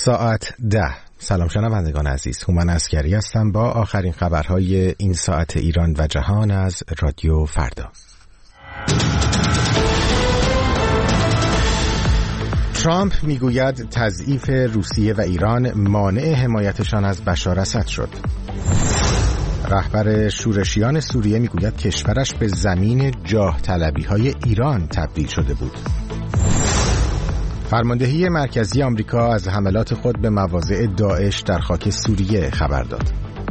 ساعت 10. سلام شنوندگان عزیز، هومن عسکری هستم با آخرین خبرهای این ساعت ایران و جهان از رادیو فردا. ترامپ میگوید تضعیف روسیه و ایران مانع حمایتشان از بشار اسد شد. رهبر شورشیان سوریه میگوید کشورش به زمین جاه طلبی‌های ایران تبدیل شده بود. فرماندهی مرکزی آمریکا از حملات خود به مواضع داعش در خاک سوریه خبر داد.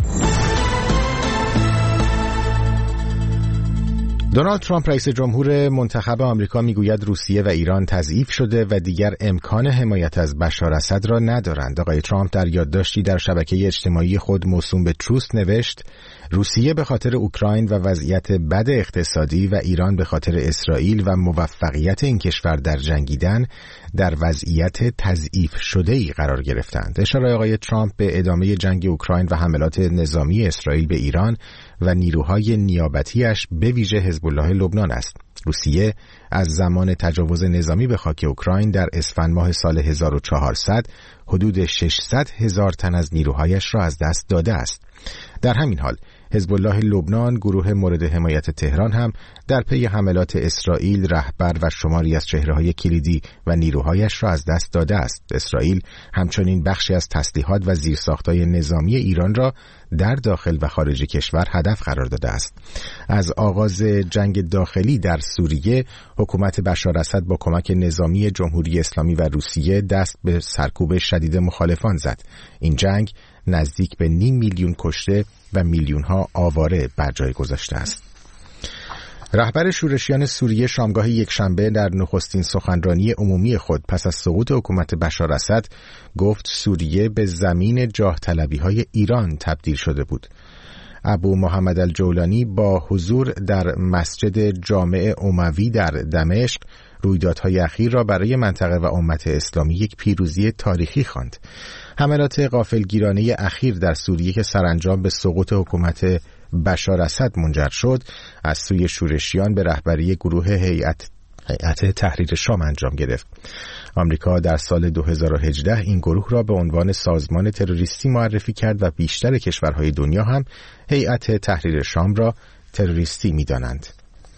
دونالد ترامپ رئیس جمهور منتخب آمریکا میگوید روسیه و ایران تضعیف شده و دیگر امکان حمایت از بشار اسد را ندارند. آقای ترامپ در یادداشتی در شبکه اجتماعی خود موسوم به تروث نوشت روسیه به خاطر اوکراین و وضعیت بد اقتصادی و ایران به خاطر اسرائیل و موفقیت این کشور در جنگیدن در وضعیت تضعیف شده‌ای قرار گرفتند. اشاره آقای ترامپ به ادامه جنگ اوکراین و حملات نظامی اسرائیل به ایران و نیروهای نیابتیش به ویژه حزب الله لبنان است. روسیه از زمان تجاوز نظامی به خاک اوکراین در اسفند ماه سال 1400 حدود 600,000 تن از نیروهایش را از دست داده است. در همین حال حزب الله لبنان، گروه مورد حمایت تهران، هم در پی حملات اسرائیل رهبر و شماری از چهره‌های کلیدی و نیروهایش را از دست داده است. اسرائیل همچنین بخشی از تسلیحات و زیرساخت‌های نظامی ایران را در داخل و خارج کشور هدف قرار داده است. از آغاز جنگ داخلی در سوریه، حکومت بشار اسد با کمک نظامی جمهوری اسلامی و روسیه دست به سرکوب شدید مخالفان زد. این جنگ نزدیک به 500,000 کشته و میلیون‌ها آواره بر جای گذاشته است. رهبر شورشیان سوریه شامگاه یکشنبه در نخستین سخنرانی عمومی خود پس از سقوط حکومت بشار اسد گفت سوریه به زمین جاه طلبی‌های ایران تبدیل شده بود. ابو محمد الجولانی با حضور در مسجد جامع اموی در دمشق رویدادهای اخیر را برای منطقه و امت اسلامی یک پیروزی تاریخی خواند. حملات غافلگیرانه اخیر در سوریه که سرانجام به سقوط حکومت بشار اسد منجر شد از سوی شورشیان به رهبری گروه هیئت تحریر شام انجام گرفت. آمریکا در سال 2018 این گروه را به عنوان سازمان تروریستی معرفی کرد و بیشتر کشورهای دنیا هم هیئت تحریر شام را تروریستی می‌دانند.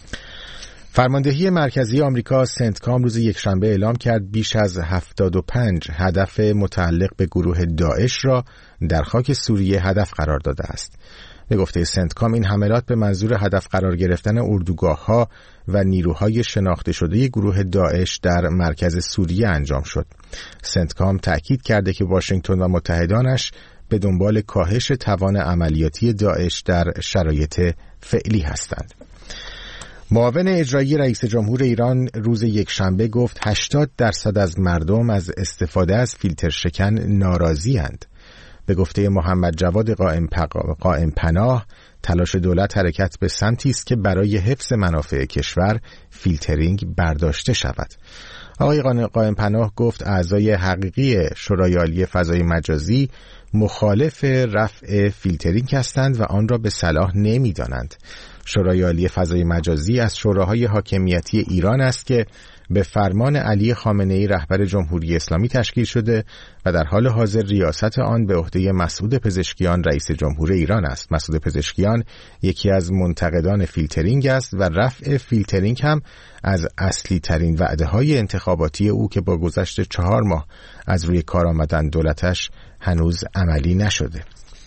فرماندهی مرکزی آمریکا سنتکام روز یکشنبه اعلام کرد بیش از 75 هدف متعلق به گروه داعش را در خاک سوریه هدف قرار داده است. به گفته سنتکام این حملات به منظور هدف قرار گرفتن اردوگاه‌ها و نیروهای شناخته شده گروه داعش در مرکز سوریه انجام شد. سنتکام تأکید کرده که واشنگتن و متحدانش به دنبال کاهش توان عملیاتی داعش در شرایط فعلی هستند. معاون اجرایی رئیس جمهور ایران روز یکشنبه گفت 80% از مردم از استفاده از فیلتر شکن ناراضی اند. به گفته محمد جواد قائم پناه تلاش دولت حرکت به سمتی است که برای حفظ منافع کشور فیلترینگ برداشته شود. آقای قائم پناه گفت اعضای حقیقی شورای عالی فضای مجازی مخالف رفع فیلترینگ هستند و آن را به صلاح نمی‌دانند. شورای عالی فضای مجازی از شوراهای حاکمیتی ایران است که به فرمان علی خامنه‌ای رهبر جمهوری اسلامی تشکیل شده و در حال حاضر ریاست آن به عهده مسعود پزشکیان رئیس جمهور ایران است. مسعود پزشکیان یکی از منتقدان فیلترینگ است و رفع فیلترینگ هم از اصلی ترین وعده‌های انتخاباتی او که با گذشت 4 ماه از روی کار آمدن دولتش هنوز عملی نشده.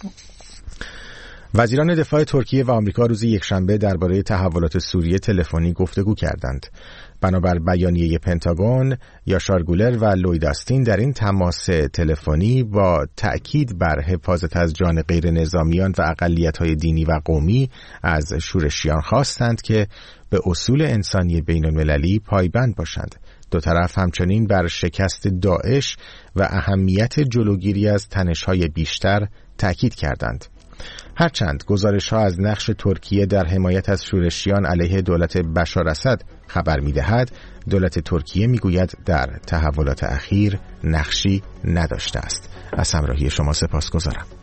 وزیران دفاع ترکیه و آمریکا روز یکشنبه درباره تحولات سوریه تلفنی گفتگو کردند. بنابر بیانیه پنتاگون، یاشار گولر و لوید آستین در این تماس تلفنی با تأکید بر حفاظت از جان غیر نظامیان و اقلیت‌های دینی و قومی از شورشیان خواستند که به اصول انسانی بین‌المللی پایبند باشند. دو طرف همچنین بر شکست داعش و اهمیت جلوگیری از تنش‌های بیشتر تأکید کردند. هرچند گزارش‌ها از نقش ترکیه در حمایت از شورشیان علیه دولت بشار اسد خبر می‌دهد، دولت ترکیه می‌گوید در تحولات اخیر نقشی نداشته است. از همراهی شما سپاسگزارم.